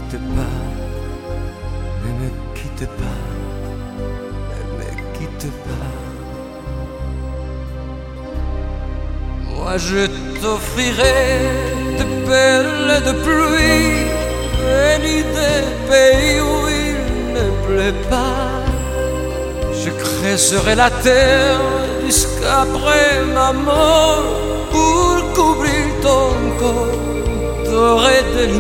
quitte pas, ne me quitte pas, ne me quitte pas. Moi je t'offrirai de perles de pluie venues des pays où il ne pleut pas. Je creuserai la terre jusqu'après ma mort pour couvrir ton corps doré de lumière.